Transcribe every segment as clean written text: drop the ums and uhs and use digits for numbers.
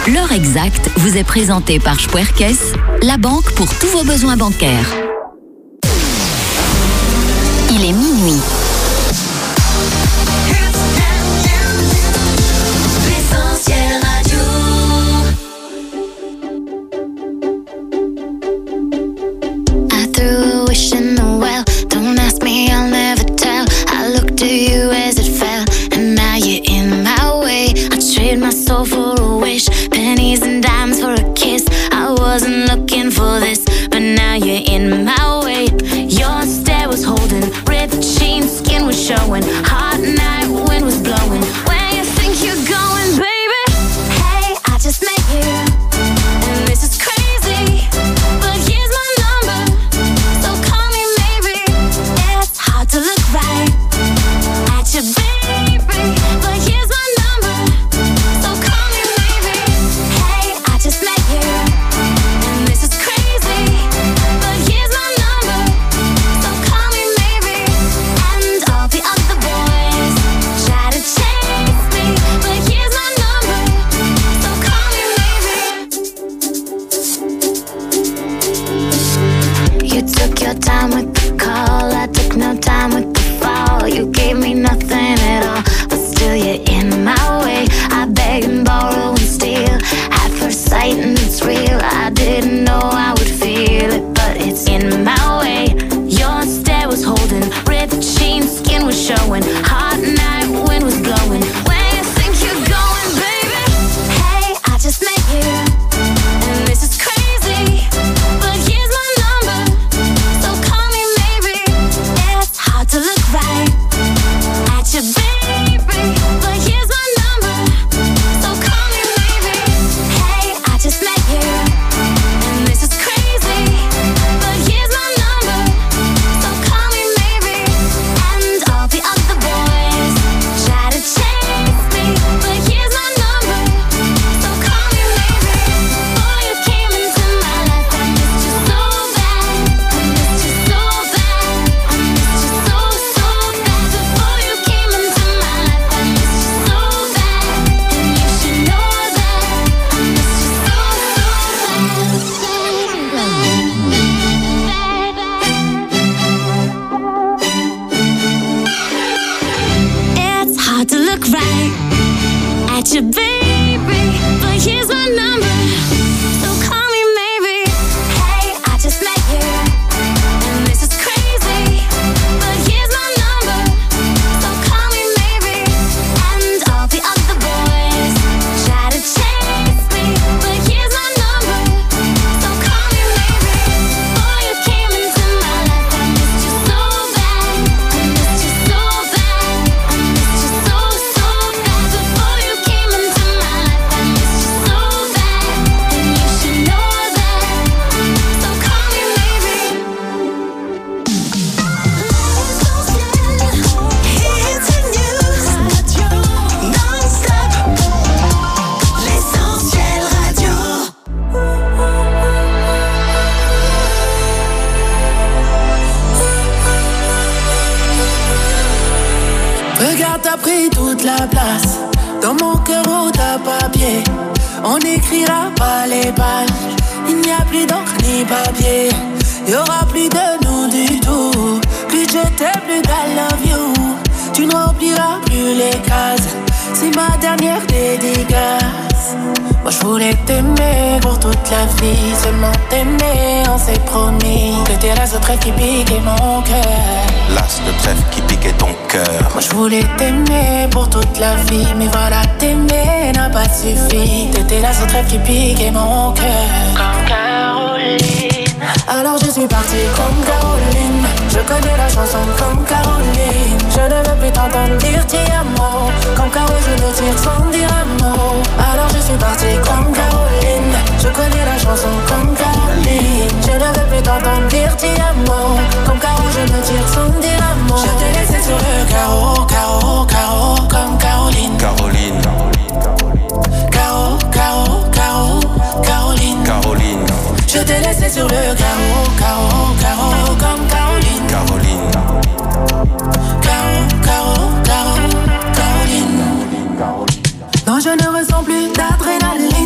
L'heure exacte vous est présentée par Spuerkes, la banque pour tous vos besoins bancaires. Il est minuit. L'Essentiel Radio. I threw a wish in the well. Don't ask me, I'll never tell. I looked at you as it fell, and now you're in my way. I trade my soul for a wish, pennies and dimes for a kiss. I wasn't looking for this, but now you're in my way. Your stare was holding, ripped jeans, skin was showing. Hot night, wind was blowing. Where you think you're going, baby? Hey, I just met you, and this is crazy, but here's my number, so call me maybe. It's hard to look right at you, baby, but here's my number, so call me maybe. Hey, I just met you, and this is crazy, but here's my number, so call me maybe. And all the other boys try to chase me, but here's my number, so call me maybe. You took your time with the call, I took no time with the fall. You gave me nothing at all, but still you're in my way. I beg and borrow and steal at first sight, and it's real. I didn't know I would feel it, but it's in my way. Your stare was holding, ripped jeans, skin was showing. Hot night, wind was blowing. Where you think you're going, baby? Hey, I just met you, and this is crazy, but here's my number, so call me maybe. It's hard to look right at you, baby, but here's my number, so call me maybe. Hey, I just met you, and this is crazy, but here's my number, so call me maybe. And all the other boys try to chase me, but here's my number, so call me maybe. Before you came into my life, I missed you so bad, I missed you so bad, I missed you so, so bad. Before you came into my life, I missed you so bad, and you should know that I missed you so, It's hard to look right at you, baby, but here's my number, so call me maybe. Hey, I just met you, and this is crazy, but here's my number, so call me maybe. And all the other boys try to chase me, but here's my number, so call me maybe. Before you came into my life, I missed you so bad, I missed you so bad, I missed you so, so bad. Before you came into my life, I missed you so bad, and you should know that, so call me maybe. Hits and news, radio non-stop. L'Essentiel Radio. Regarde, t'as pris toute la place dans mon cœur où t'as papier. On n'écrira pas les pages, il n'y a plus d'encre ni papier. Il y aura plus de nous du tout, plus de je t'aime, plus d'I love you. Tu ne rempliras plus les cases, c'est ma dernière dédicace. Moi je voulais t'aimer pour toute la vie, seulement t'aimer, on s'est promis. T'étais l'as de trèfle qui piquait mon cœur. L'as de trèfle qui piquait ton cœur. Moi je voulais t'aimer pour toute la vie, mais voilà, t'aimer n'a pas suffi. T'étais l'as de trèfle qui piquait mon cœur. Comme Caroline. Alors je suis partie comme Caroline. Je connais la chanson comme Caroline. Je ne veux plus t'entendre dire ti amo. Comme Caro je le tire sans dire un mot. Alors je suis partie comme Caroline. Je connais la chanson comme Caroline. Je ne veux plus t'entendre dire ti amo. Comme Caro je le tire sans dire un mot. Je t'ai laissé sur le carreau, carreau, carreau. Comme Caroline. Caroline. Caro, Caro, Caro, Caroline. Caroline. Je t'ai laissé sur le carreau, carreau, carreau. Comme Caroline. Caroline. Caro, Caro, Caro, Caroline. Non, je ne ressens plus d'adrénaline.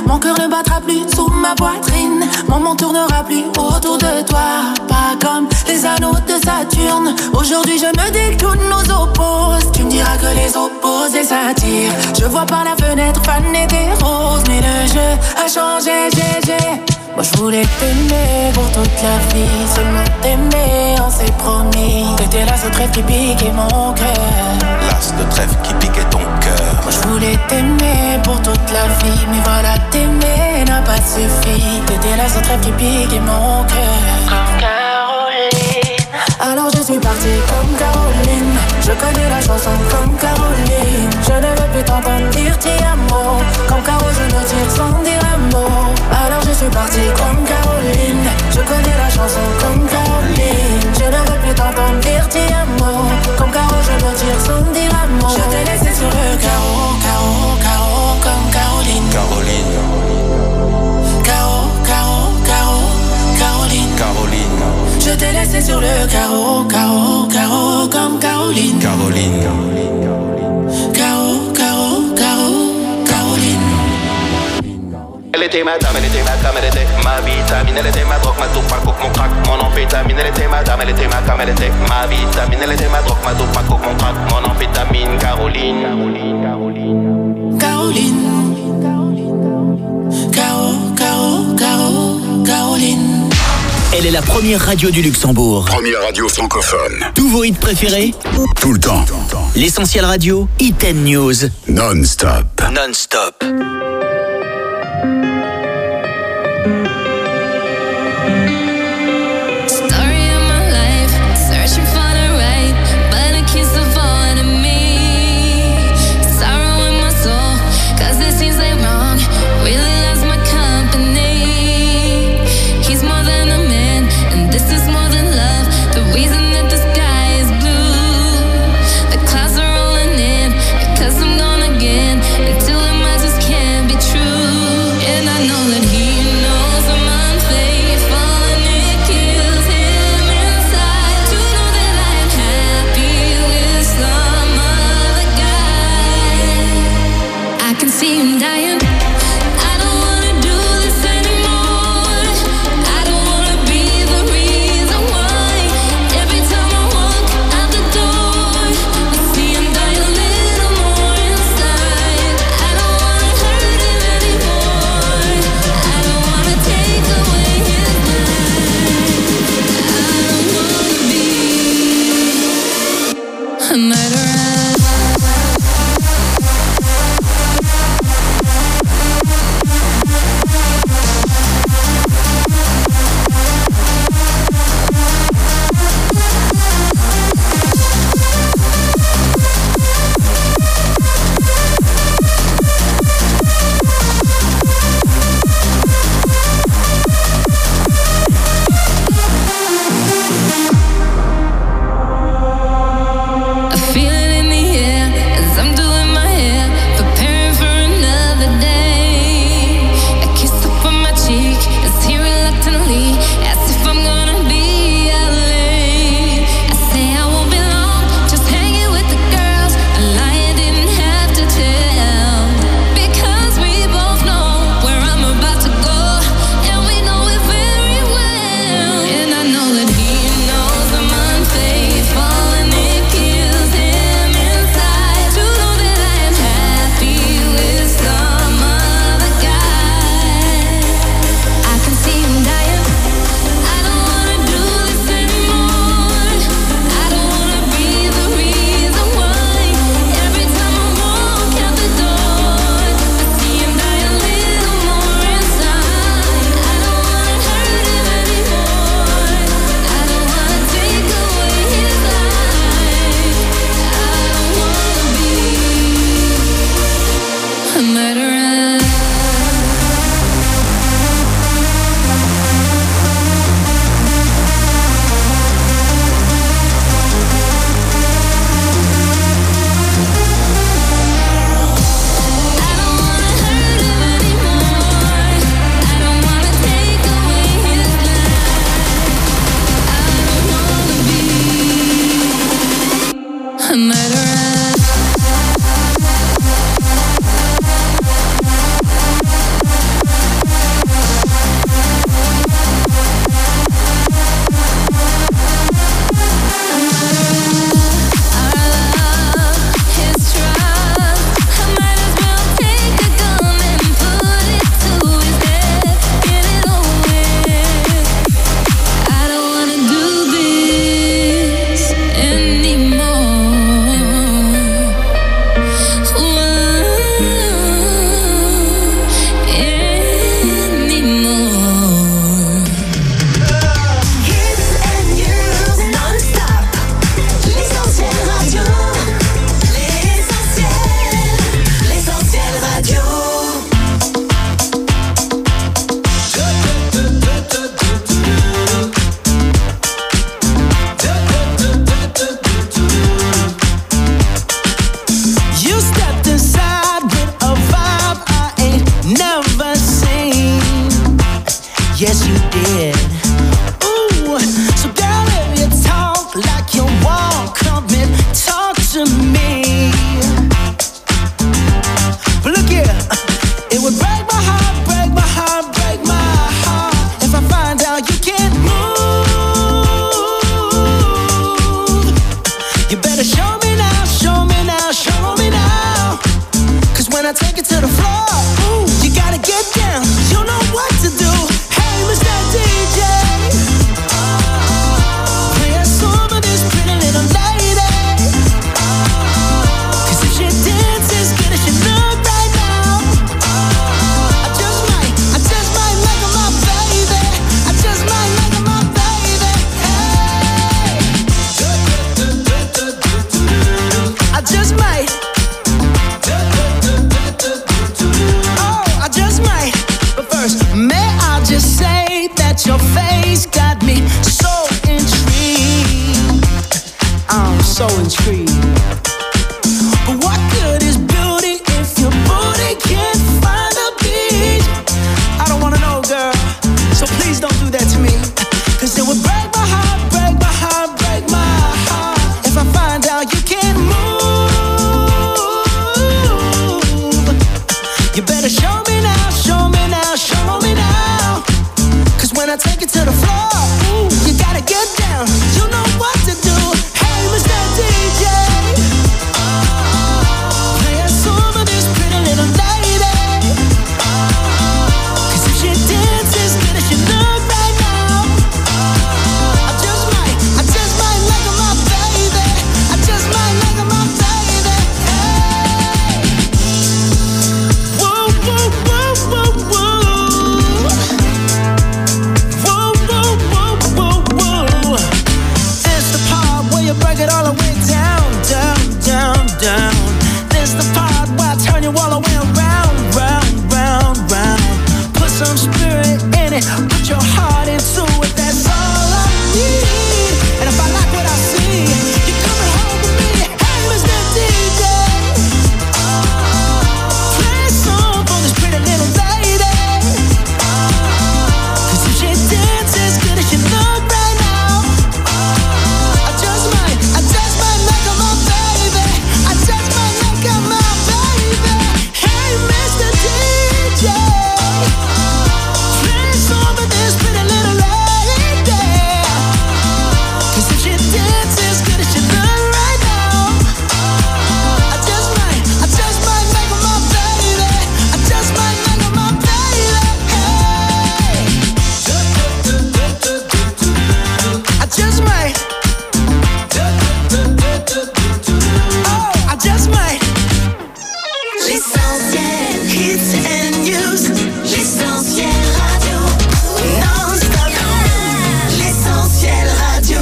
Mon cœur ne battra plus sous ma poitrine. Mon monde tournera plus autour de toi. Pas comme les anneaux de Saturne. Aujourd'hui je me dis que tout nous oppose. Tu me diras que les opposés s'attirent. Je vois par la fenêtre faner des roses. Mais le jeu a changé, Moi je voulais t'aimer pour toute la vie. Seulement t'aimer, on s'est promis. T'étais l'as de trèfle qui piquait mon cœur. L'as de trèfle qui piquait ton cœur. Moi je voulais t'aimer pour toute la vie. Mais voilà, t'aimer n'a pas suffi. T'étais l'as de trèfle qui piquait mon cœur. Comme Caroline. Alors je suis partie comme Caroline. Je connais la chanson comme Caroline. Je ne veux plus t'entendre dire ti amo. Comme Caro je me tire sans dire un mot. Alors je suis partie comme Caroline. Je connais la chanson comme Caroline. Je ne veux plus t'entendre dire ti amo. Comme Caro je me tire sans dire un mot. Je t'ai laissé sur le carreau, carreau, carreau. Comme Caroline. Caroline. Carreau, carreau, carreau. Caroline. Caroline. Je t'ai laissé sur le carreau, carreau, carreau. Comme Caroline. Caroline. Carreau, carreau, carreau. Caroline. Elle était ma dame, elle était ma cam, elle était ma vitamine, elle était ma drogue, ma dope, ma coke, mon crack, mon amphétamine. Elle était ma dame, elle était ma cam, elle était ma vitamine, elle était ma drogue, ma dope, ma coke, mon crack, mon amphétamine. Caroline. Caroline. Caro, Caro, Caro, Caroline. Elle est la première radio du Luxembourg. Première radio francophone. Tous vos hits préférés, Tout le temps. l'essentiel radio, Hit & News. Non-stop. Non-stop. Story of my life, searching for the right, but it keeps avoiding me. Sorrow in my soul, 'cause it seems like wrong really loves my company. He's more than a man, and this is more than love. The reason that the sky is blue, the clouds are rolling in, because I'm gone again, until it might just can't be true. And I know that he knows I'm unfaithful, and it kills him inside to know that I'm happy with some other guy. I can see him dying. I don't wanna do this anymore. I don't wanna be the reason why. Every time I walk out the door, I see him die a little more inside. I don't wanna hurt him anymore. I don't wanna take away his life. I don't wanna be a murderer. when I take it to the floor, ooh, you gotta get down, you know what to do. Hey, Mr. DJ, play a song for this pretty little lady. Cause if she dances good as she look right now, I just might make her my baby. I just might make her my baby. Hey, I just might. May I just say that your face got me so intrigued. I'm so intrigued. But what good is beauty if your booty can't find a beat? I don't wanna know, girl, so please don't do that to me. Cause it would break my heart, break my heart, break my heart if I find out you can't move. You better show me now, show me now, show me now. Cause when I take it to the floor, ooh, you gotta get down, you know what to do. Hey, Mr. DJ, play a song for this pretty little lady. Cause if she dances good as she look right now, I just might make her my baby. I just might make her my baby. Hey, whoa, whoa, whoa, whoa, whoa. Break it all the way down, down, down, down. This the part where I turn you all the way around, round, round, round. Put some spirit in it, put your heart into it. That's all I need. And if I like what I see, you're coming home with me. Hey, Mr. DJ, play a song for this pretty little lady. Cause if she dances good as she look right now, I just might make her my baby. I just might make her my baby. Hey, Mr. DJ, play a song for this pretty little lady. Cause if she dances good as she look right now, I just might make her my baby. I just might make her my baby. Hey, I just might. Oh, I just might. L'essentiel, hits and news. L'essentiel radio. Non-stop. L'essentiel radio.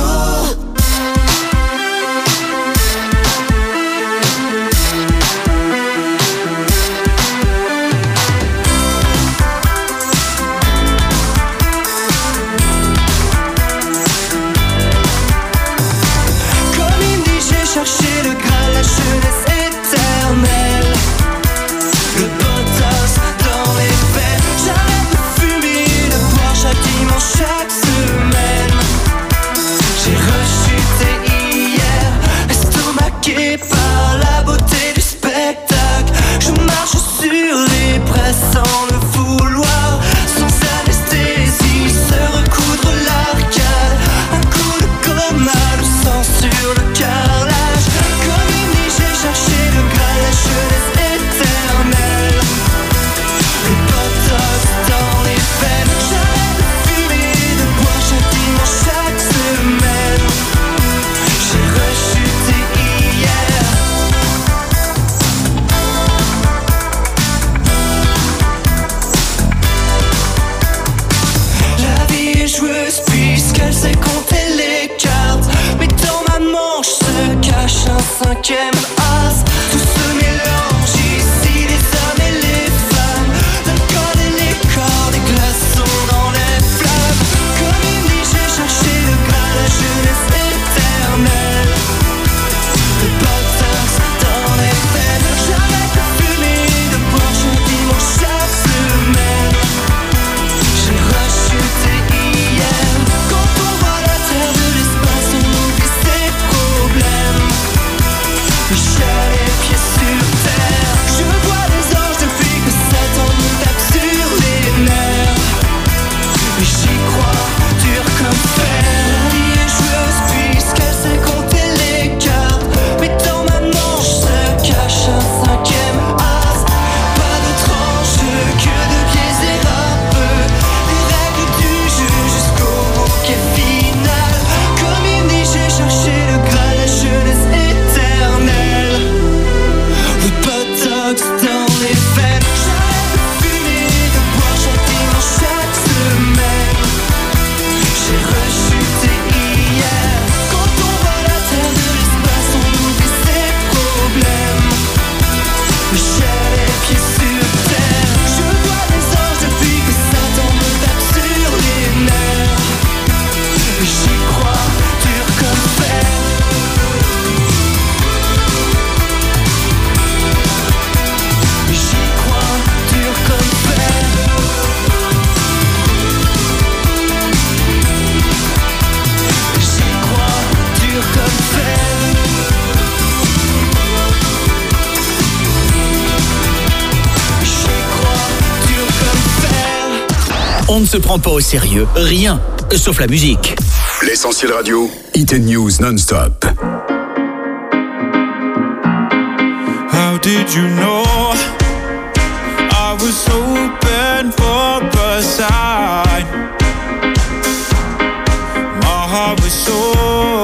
Comme il dit, j'ai cherché le Graal, la jeunesse éternelle. Le botox dans les veines. J'arrête de fumer, de boire chaque dimanche, chaque semaine. J'ai rechuté hier, estomaqué par la beauté du spectacle. Je marche sur les braises sans le vouloir, sans anesthésie, se recoudre l'arcade. Un coup de coma, le sang sur le carrelage. Comme il dit, j'ai cherché le Graal, la jeunesse éternelle. Le botox dans les veines. J'arrête de fumer, de boire chaque dimanche, chaque semaine. J'ai rechuté hier. La vie est joueuse puisqu'elle sait compter les cartes. Mais dans ma manche se cache un cinquième as. Tout se mélange ici, les hommes et les femmes. L'alcool et les corps, des glaçons dans les flammes. Comme il dit, j'ai cherché le Graal, la jeunesse éternelle. Le botox dans les veines. J'arrête de fumer, de boire chaque dimanche, chaque semaine. J'ai rechuté hier. Quand on voit la terre de l'espace, on oublie ses problèmes. On ne se prend pas au sérieux, rien, sauf la musique. L'Essentiel Radio, Hit News non-stop. How did you know I was hoping for a sign? My heart was so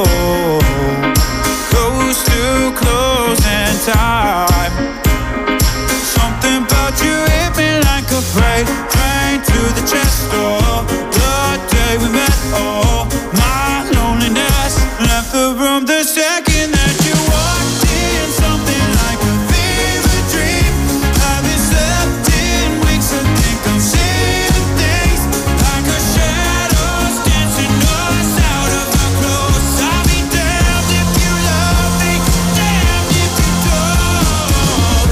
close to closing time. Something about you hit me like a freight train to the chest door. The day we met, oh, my loneliness left the room the second that you walked in. Something like a fever dream. Haven't slept in weeks. I think I'm seeing things like a shadows dancing us out of our clothes. I'll be damned if you love me, damned if you don't.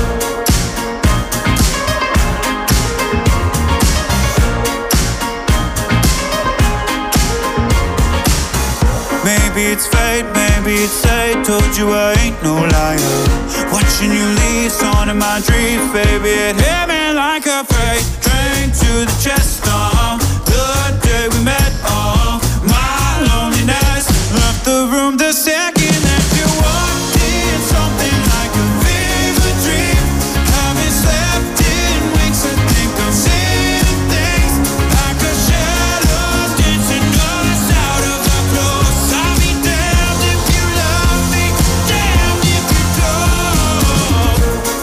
Maybe it's fate, maybe it's fate. Told you I ain't no liar. Watching you leave, on in my dreams, baby. It hit me like a freight train to the chest. The day we met, my loneliness left the room the second that you walked in. Something like a fever dream. Haven't slept in weeks. I think I'm seeing things like a shadow dancing us out of our clothes. I'll be damned if you love me, damned if you don't.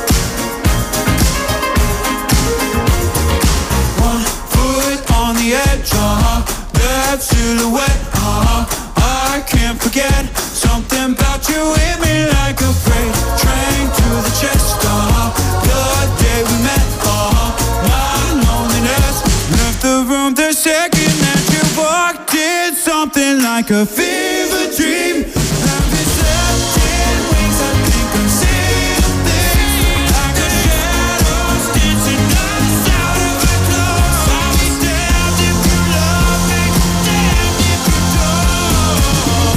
One foot on the edge, that silhouette, I can't forget. Something about you hit me like a freight train to the chest. The day we met, my loneliness left the room the second that you walked in. Something like a fever dream. Haven't slept in weeks. I think I'm seeing things like a shadows dancing us out of our clothes. I'll be damned if you love me, damned if you don't.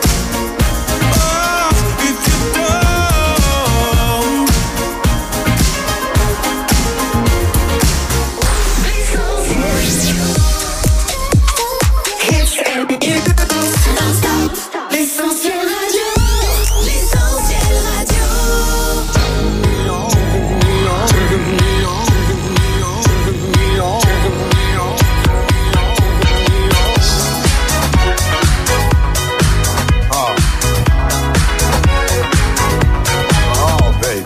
Oh, if you don't. L'essentiel radio, l'essentiel radio. Oh, baby.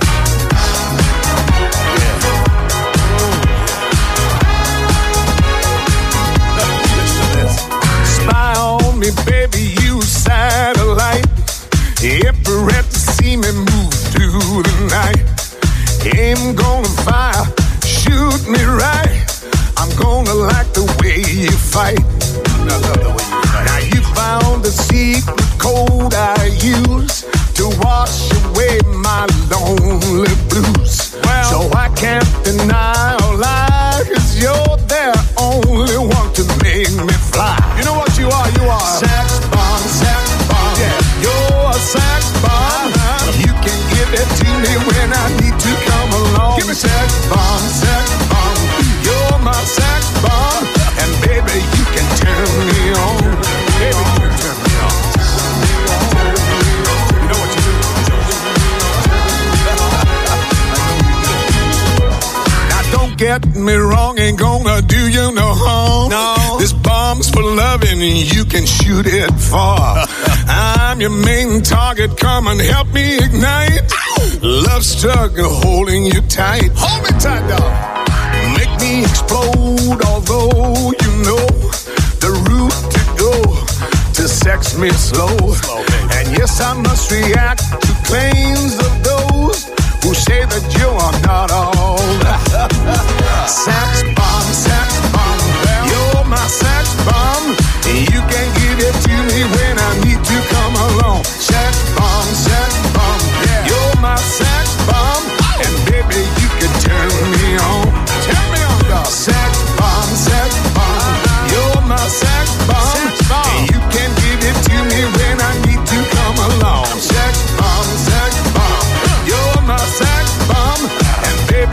Spy on me, baby, you satellite. Everett to see me move through the night. Aim gonna fire, shoot me right. I'm gonna like the way you fight. I love the way you fight. Now you found the secret code I use to wash away my lonely blues. Well, so I can't deny or lie, 'cause you're the only one to make me fly. You know what you are? You are sex bomb, sex bomb. Yeah, you're a sex bomb. You can give it to me when I need to come along. Give me sex bomb, sex bomb. You're my sex bomb, and baby you can turn me on. Baby you can turn me on. You know what you do? Now don't get me wrong, ain't gonna do you no harm. No. This bomb's for loving and you can shoot it far. I'm your main target, come and help me ignite. Love struggle holding you tight. Hold me tight, dog. Make me explode, although you know the route to go to sex me slow. And yes, I must react to claims of those who say that you are not all. Sex bomb, you're my sex bomb. You can give it to me when I need to come along. Sex bomb, yeah. You're my sex bomb, and baby you can turn me on. Turn me on, dog. Sex bomb, you're my sex bomb. And you can give it to me when I need to come along. Sex bomb, you're my sex bomb, and baby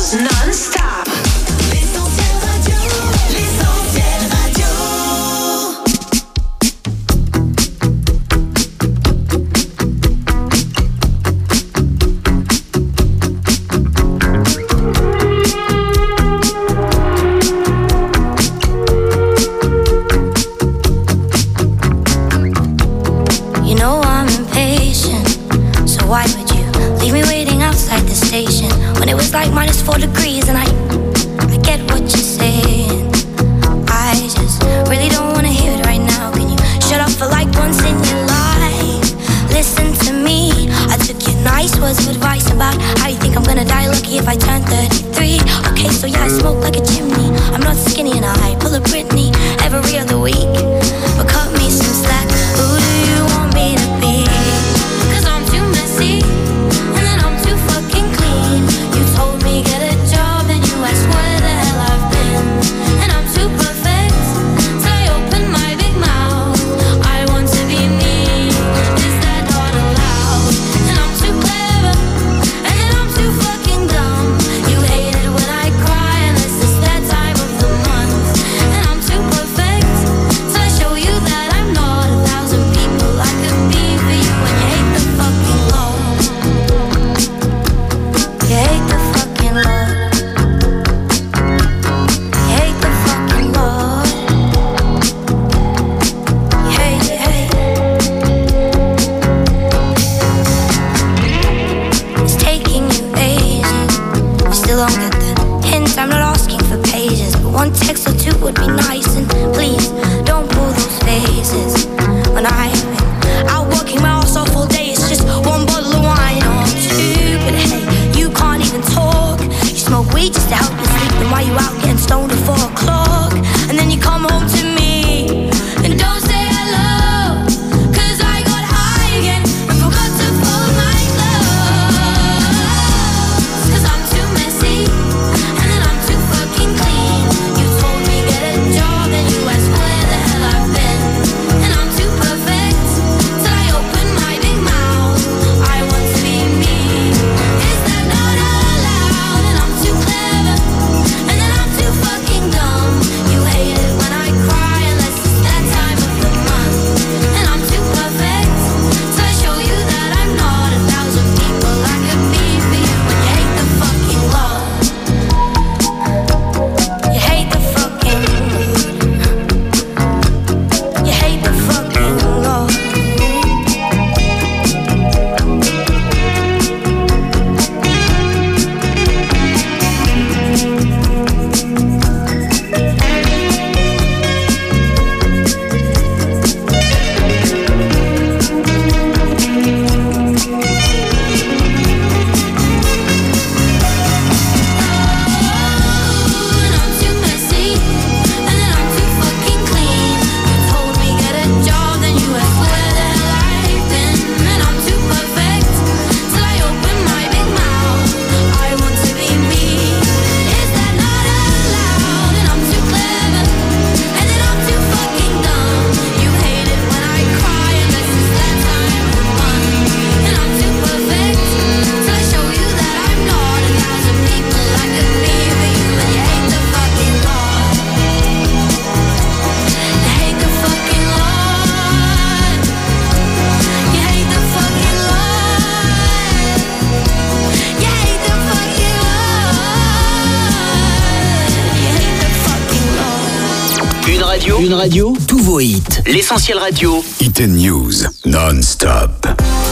non-stop. L'essentiel radio, l'essentiel radio. You know I'm impatient, so why would you leave me waiting outside the station when it was like -4 degrees and I get what you're saying. I just really don't wanna hear it right now. Can you shut up for like once in your life? Listen to me, I took your nice words of advice about how you think I'm gonna die lucky if I turn 33. Okay, so yeah, I smoke like a chimney. I'm not skinny and I pull a Britney every other week. But cut me some slack, who do you want me to be? 'Cause I'm too messy, and then I'm too fucking clean. You told me get a job, then you asked where the hell I've been. And I'm too perfect, so I open my big mouth. I want to be me, is that not allowed? And I'm too clever, and then I'm too fucking dumb. You hate it when I cry, and this is that time of the month. And I'm too perfect, so I show you that I'm not 1,000 people I could be for you. And you hate the fucking Lord. You hate the fucking Lord. You hate the fucking Lord. You hate, you hate. It's taking you ages. You still don't get the hint. I'm not asking for pages, but one text or two would be nice. And please don't pull those faces when I've been out working my ass off all day. It's just one bottle of wine or two, but hey, you can't even talk. You smoke weed just to help you sleep, and while you out getting stoned at 4 o'clock, and then you come home to me and don't say hello, 'cause I got high again and forgot to fold my clothes. 'Cause I'm too messy, and then I'm too fucking clean. You told me get a job, then you asked where the hell I've been. And I'm too perfect, so I open my big mouth. I want to be me, is that not allowed? And I'm too clever, and then I'm too fucking dumb. You hate it when I cry, unless it's that time of the month. And I'm too perfect, so I show you that I'm not 1,000 people I could be for you. And you hate the fucking Lord. You hate the fucking Lord. You hate the fucking Lord. And I'm too messy, and then I'm too fucking clean. You told me get a job, then you asked where the hell I've been. And I'm too perfect, till I open my big mouth. I want to be me, is that not allowed? And I'm too clever, and then I'm too fucking dumb. You hate it when I cry, unless it's that time of the month. And I'm too perfect, till I show you that I'm not 1,000 people I could be for you. And you hate the fucking Lord. You hate the fucking Lord. You hate the fucking Lord. You hate the fucking Lord. You hate the fucking Lord. Une radio, tous vos hits. L'essentiel radio. Hit and News, non-stop.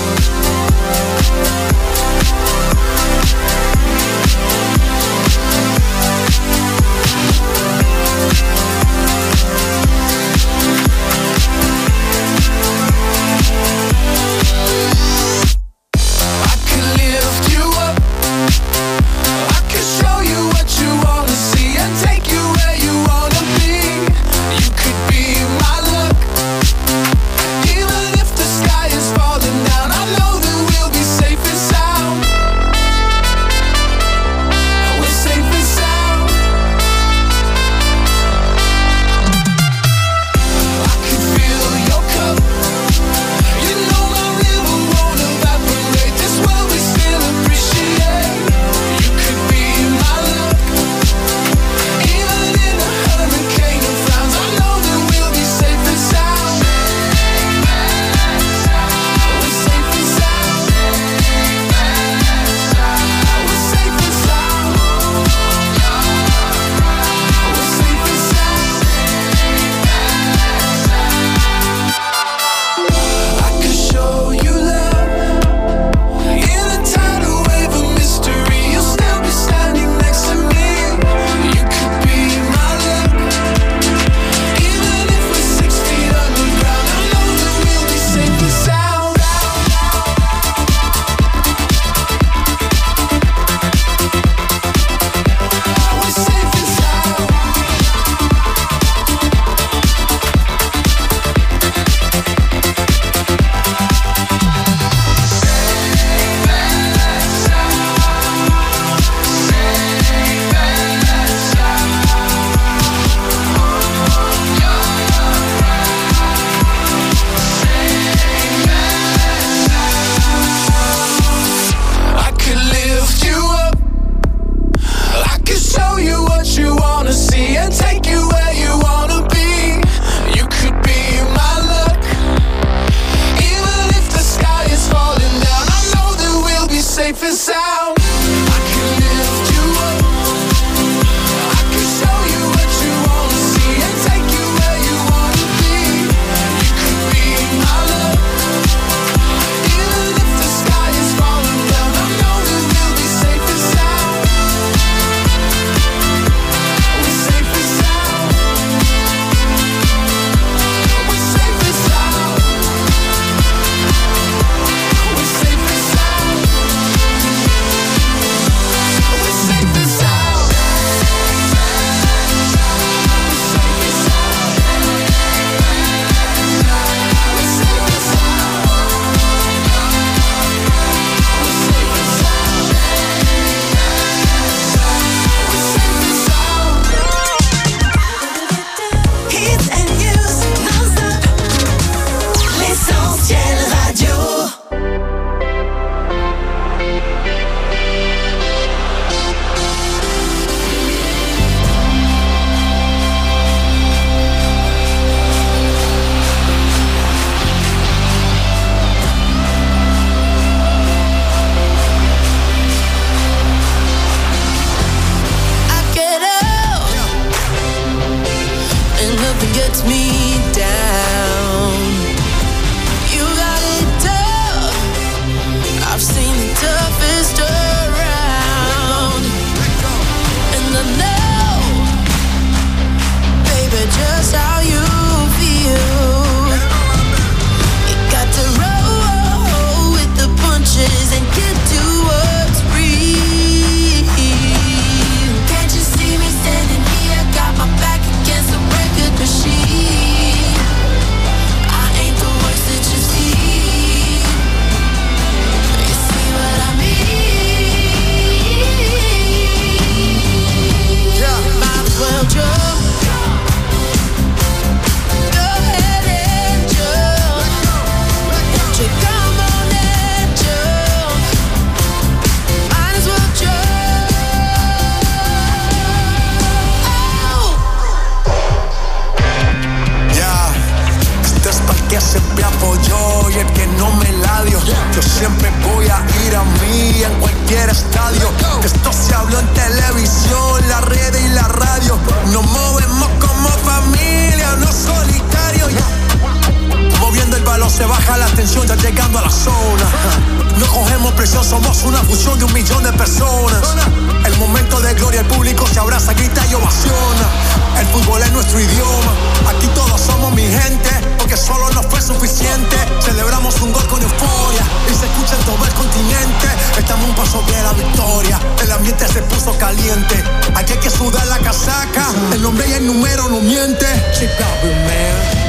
I could lift you up. I could show you what you wanna see and take you where you wanna be. You could be my luck, even if the sky is falling down. estadio. Esto se habló en televisión, la red y la radio. Nos movemos como familia, no solitarios. Moviendo el balón se baja la tensión, ya llegando a la zona. No cogemos presión, somos una fusión de 1 millón de personas. El momento de gloria, el público se abraza, grita y ovaciona. El fútbol es nuestro idioma, aquí todos somos mi gente, porque solo no fue suficiente. Celebramos un gol con euforia y se escucha en todo el continente. Estamos un paso de la victoria, el ambiente se puso caliente. Aquí hay que sudar la casaca, el nombre y el número no miente. Chicago, man.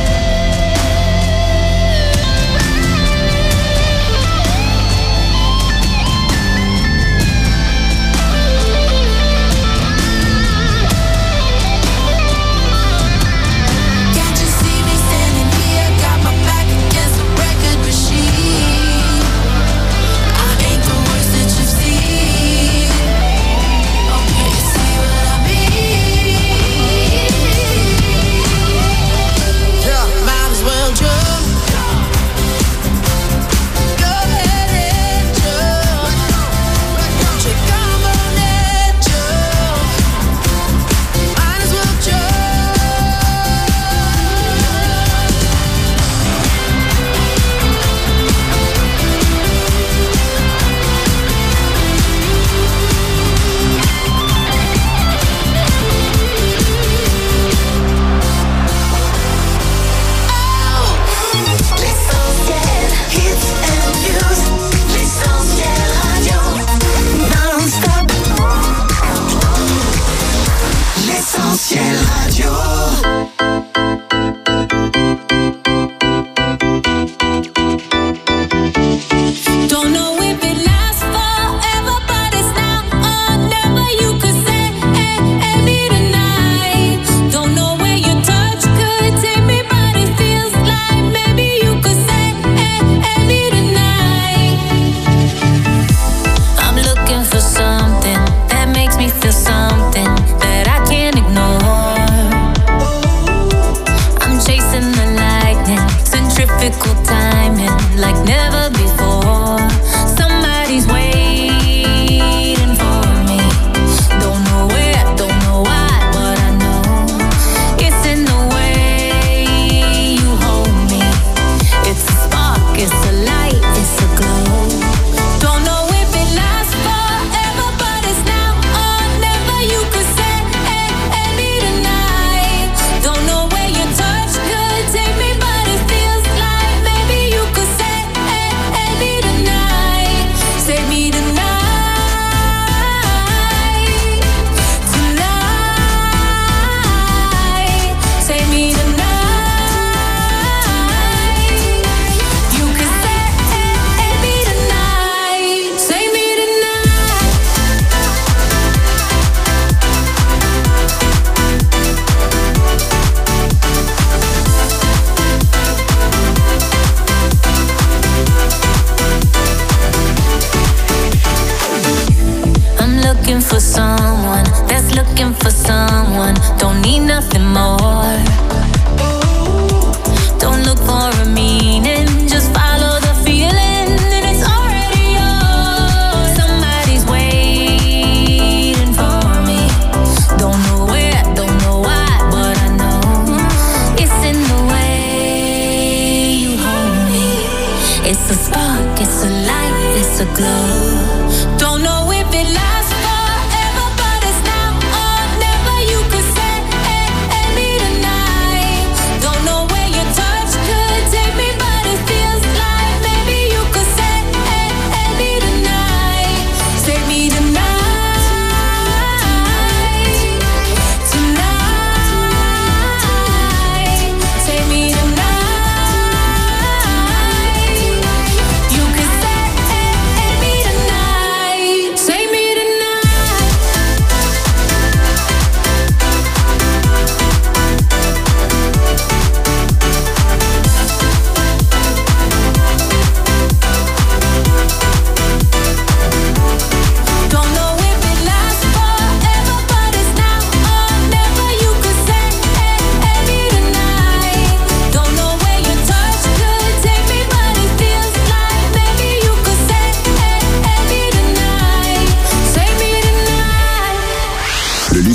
Don't know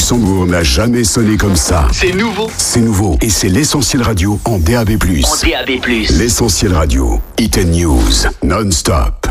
Luxembourg n'a jamais sonné comme ça. C'est nouveau. C'est nouveau et c'est l'Essentiel Radio en DAB+. En DAB+. L'Essentiel Radio, Hit & News, non-stop.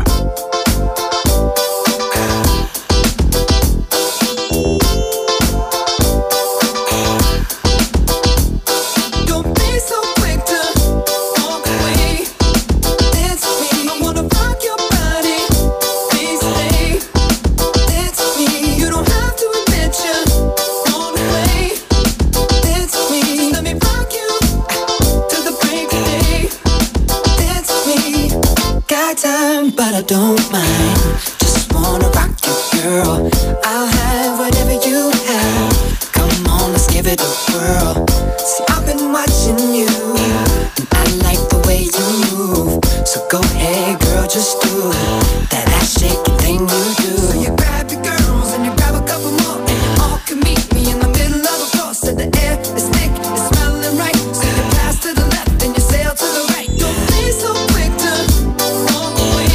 But I don't mind. Just wanna rock you, girl. I'll have whatever you have. Come on, let's give it a whirl. See, I've been watching you, and I like the way you move. So go ahead, girl, just do that ass shaking thing you do. So you grab your girls and you grab a couple more, and you all can meet me in the middle of the floor. So the air is thick, it's smelling right. So you pass to the left and you sail to the right. Don't be so quick to walk away.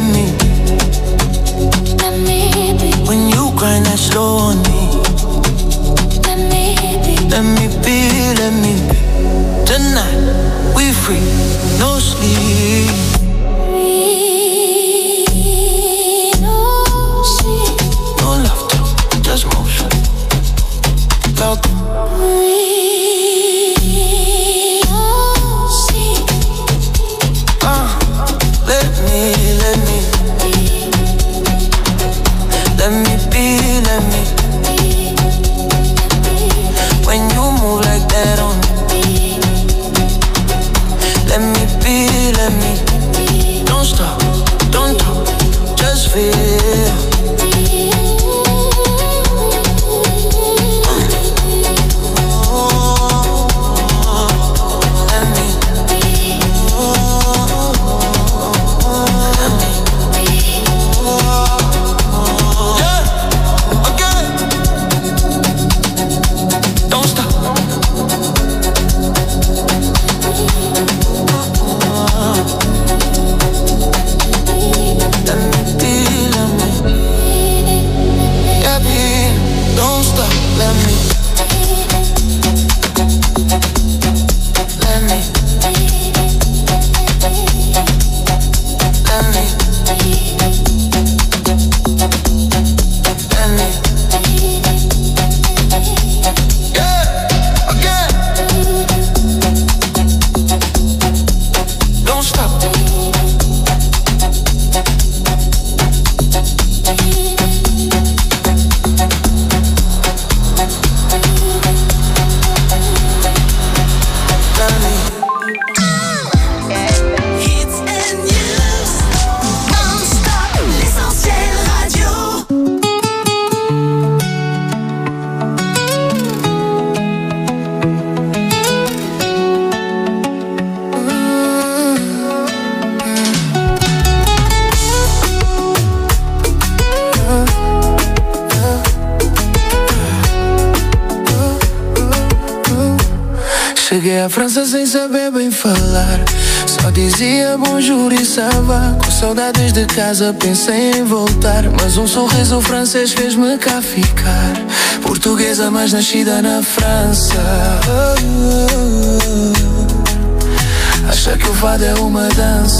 me. When you grind that slow on me. Let me be. Tonight, we free, no sleep. No laughter, just motion. Loud. Let me be. When you move like that on me. Let me be. Don't stop, don't talk, just feel. Cheguei à França sem saber bem falar. Só dizia bonjour e ça va. Com saudades de casa pensei em voltar, mas um sorriso francês fez-me cá ficar. Portuguesa mas nascida na França. Acha que o fado é uma dança.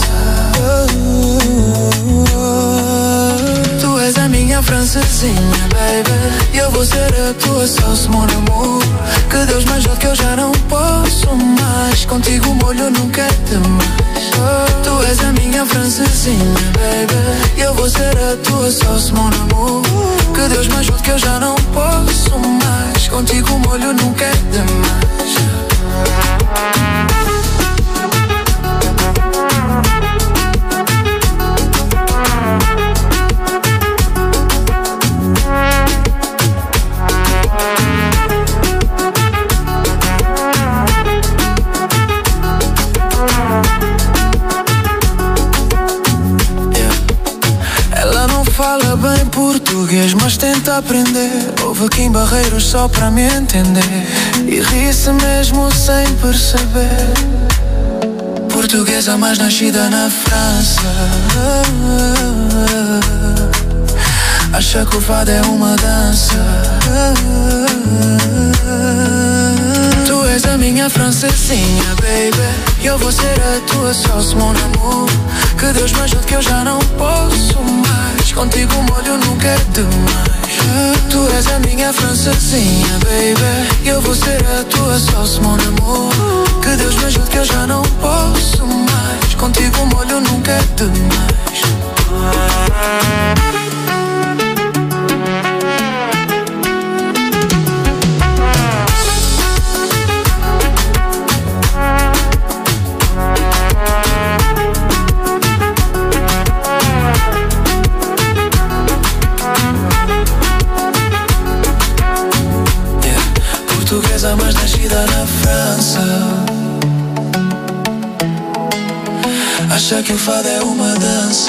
Tu és a minha francesinha, baby, e eu vou ser a tua sauce, mon amour. Que Deus me ajude que eu já não posso mais. Contigo o molho nunca é demais. Tu és a minha francesinha, baby, e eu vou ser a tua sauce, mon amour. Que Deus me ajude que eu já não posso mais. Contigo o molho nunca é demais. Fala bem português, mas tenta aprender. Houve aqui em Barreiros só pra me entender. E ri-se mesmo sem perceber. Portuguesa, mas nascida na França. Acha que o fado é uma dança. Tu és a minha francesinha, baby, e eu vou ser a tua sauce, mon amour. Que Deus me ajude que eu já não posso mais. Contigo o molho nunca é demais. Tu és a minha francesinha, baby, e eu vou ser a tua sauce, mon amour. Que Deus me ajude que eu já não posso mais. Contigo o molho nunca é demais. Portuguesa, mas nascida na França. Acha que o fado é uma dança.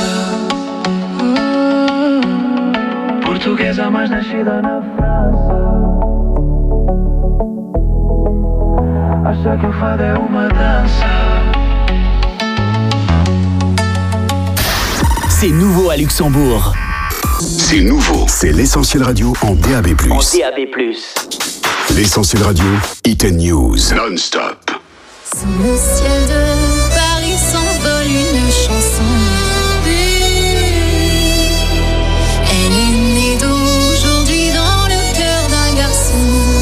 Portuguesa, mas nascida na França. Acha que o fado é uma dança. C'est nouveau à Luxembourg. C'est nouveau. C'est l'Essentiel Radio en DAB+. En DAB+. L'Essentiel Radio, Hit & News, non-stop. Sous le ciel de Paris s'envole une chanson. Elle est née d'aujourd'hui dans le cœur d'un garçon.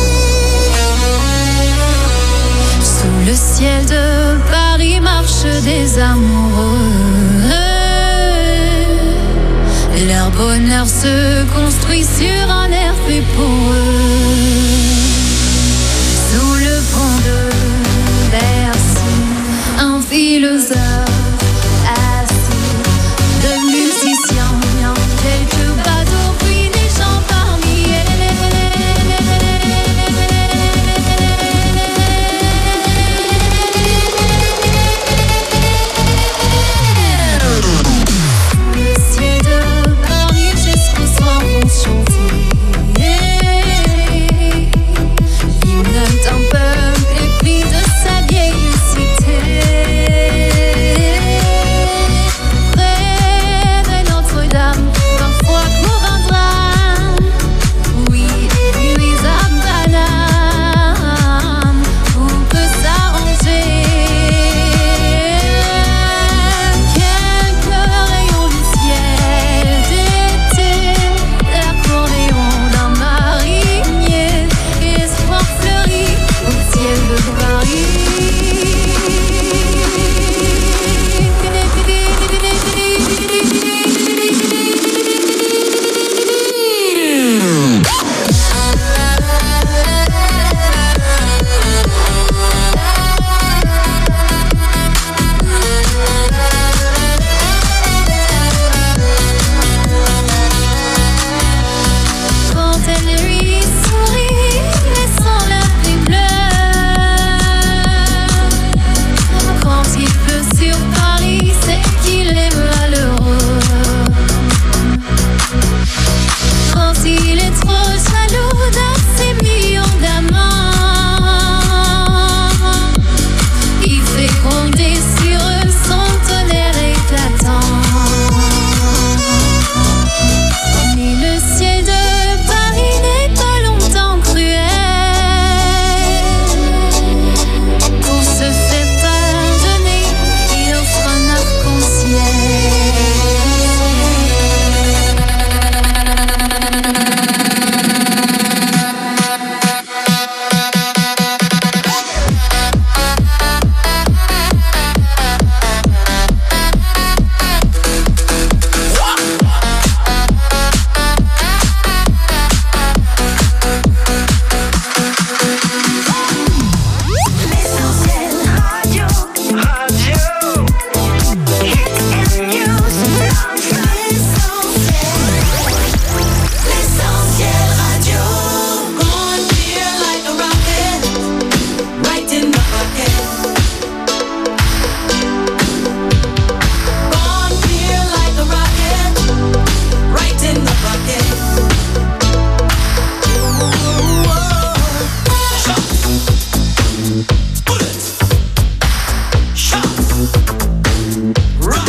Sous le ciel de Paris marchent des amoureux. Leur bonheur se construit sur un air fait pour eux. Sous le pont de Bercy, un philosophe assis, de musiciens, quelques badauds, puis des gens parmi Rock.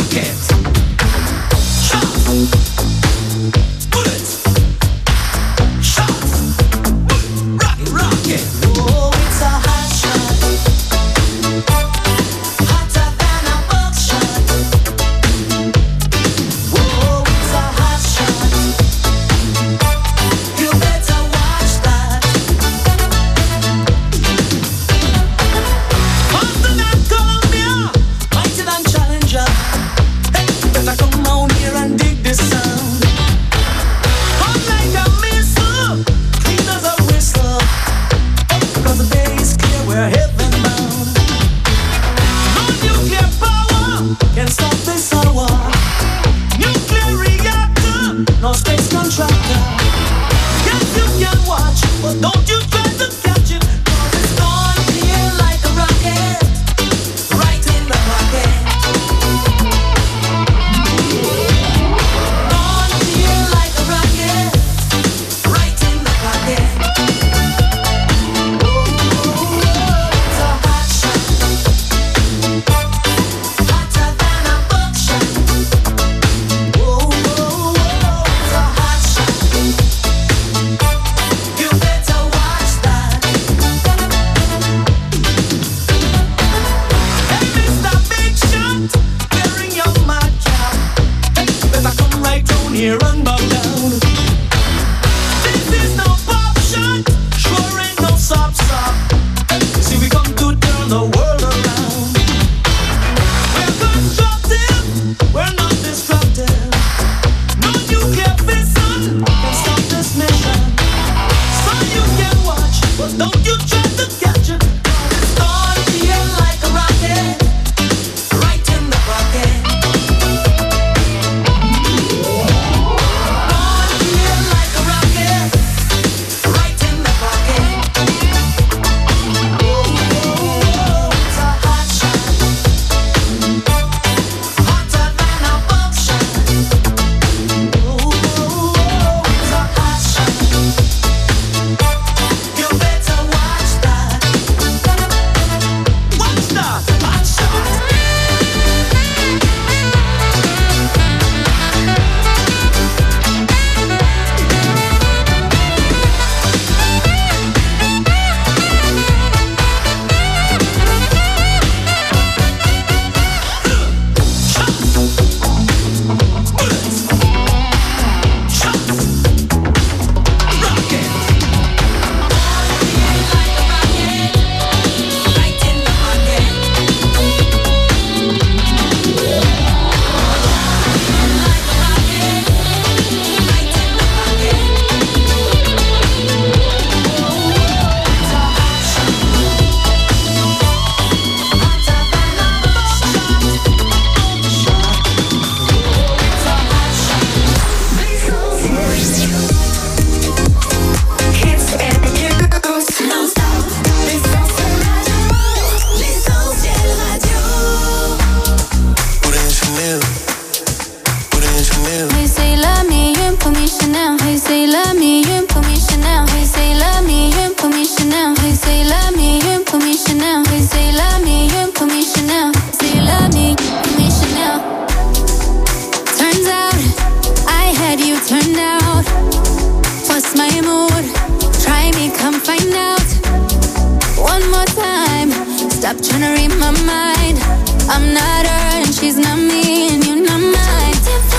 she's not me and you're not mine.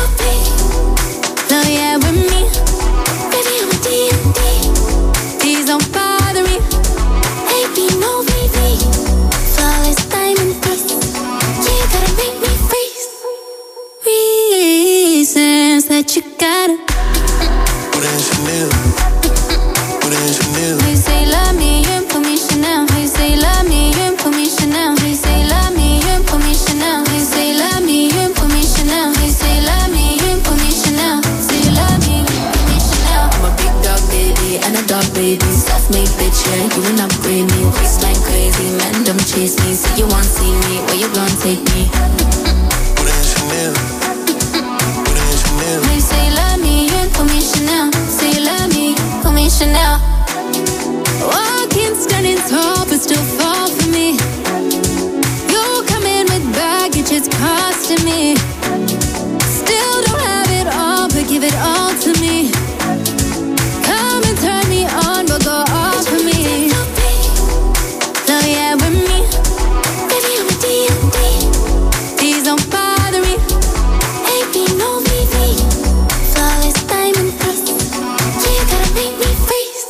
So yeah, with me, baby, I'm a D&D. Please don't bother me. Baby, no baby. Flawless diamond face. You gotta make me freeze. Reasons that you gotta. Put in Chanel. Put in Chanel. You say love me, you put me Chanel. You say love me, you put me Chanel. You say love me, you put me Chanel. You say love me, you put me Chanel. You say love me, you put me Chanel. Say love me, you put me Chanel. I'm a big dog baby and a dog baby. Self-made bitch, yeah, you will not bring me. Waistline crazy, man, don't chase me. Say you want see me, where you gon' take me? Put in Chanel. Put in Chanel. You say love me, you put me Chanel. Say love me, put me Chanel. Walking, standing tall, but still fall for me. You come in with baggage, it's costing me. Still don't have it all, but give it all to me. Come and turn me on, but go off for me. So yeah, with me, baby, I'm a D&D. Please don't bother me. Baby, no VV. Flawless diamond face. You gotta make me freeze.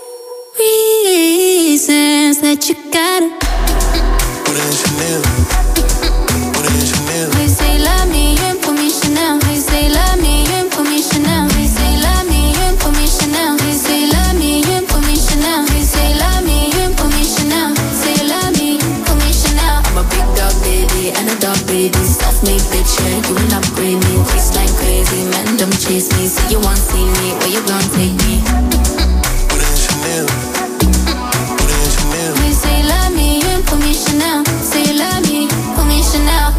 Reasons that you gotta. Put in Chanel. Put in Chanel. You say love me, you put me Chanel. You say love me, you put me Chanel. You say love me, you put me Chanel. You say love me, you put me Chanel. You say love me, you put me Chanel. Say love me, put me Chanel. I'm a big dog baby and a dog baby. Self-made bitch, yeah, you will not bring me. Waistline crazy, man, don't chase me. Say you want see me, where you gon' take me? Put in Chanel. Put in Chanel. You say love me, you put me Chanel. Say you love me, put me Chanel.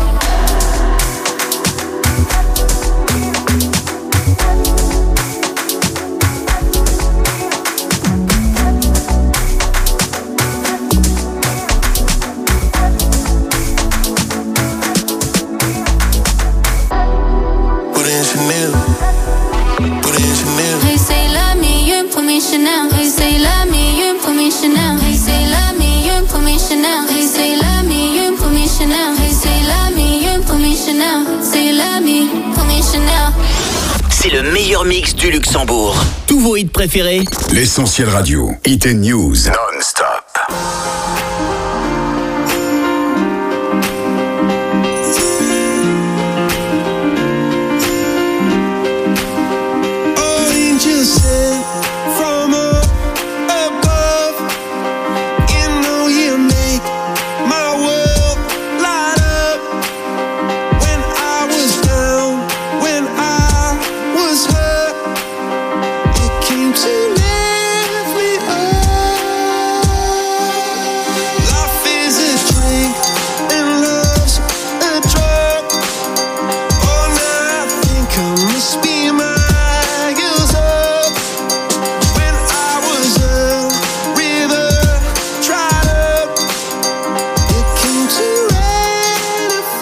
Put in Chanel. Put in Chanel. You say love me, you put me Chanel. You say love me, you put me Chanel. You say love me, you put me Chanel. You say love me, you put me Chanel. You say love me, you put me Chanel. Say love me, put me Chanel. C'est le meilleur mix du Luxembourg. Tous vos hits préférés. L'Essentiel Radio. Hit and News. Non-stop.